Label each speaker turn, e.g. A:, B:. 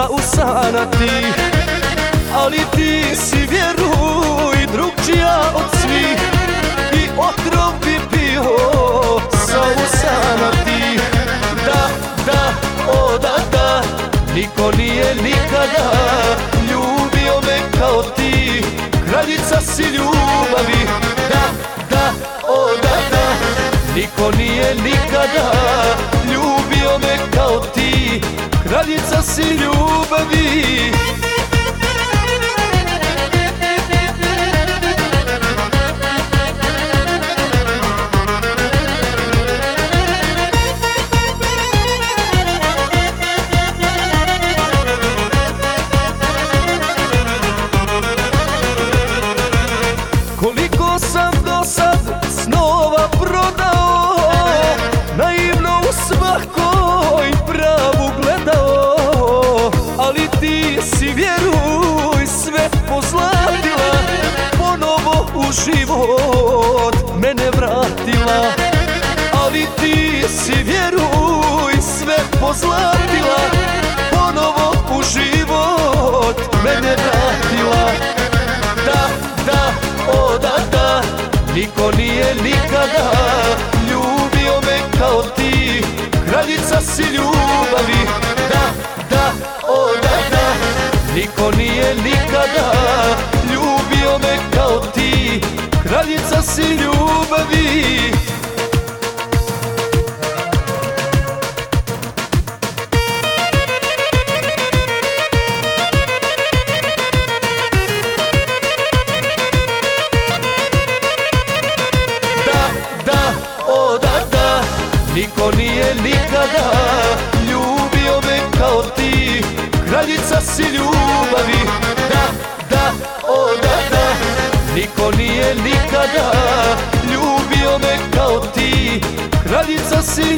A: usanati, ali ti si, vjeruj, drugčija od svih. I otrov bi pio sa usanati. Da, da, o da, da, niko nije nikada ljubio me kao ti. Kraljica si ljubavi. Da, da, o da, da, niko nije nikada ljubio me kao ti. Kraljica si ljubavi. Koliko sam do sad snova prodao, naivno u svakoj pravu gledao, ali ti si, vjeruj, sve pozlatila, ponovo u život mene vratila. Ali ti si, vjeruj, sve pozlatila, ponovo u život mene vratila. Da, da, o da, da, niko nije nikada ljubio me kao ti. Kraljica si ljubavi. Da, da, o da, da, niko nije nikada ljubio me kao ti. Kraljica si ljubavi. Niko nije nikada ljubio me kao ti. Kraljica si ljubavi. Da, da, o da, da, niko nije nikada ljubio me kao ti. Kraljica si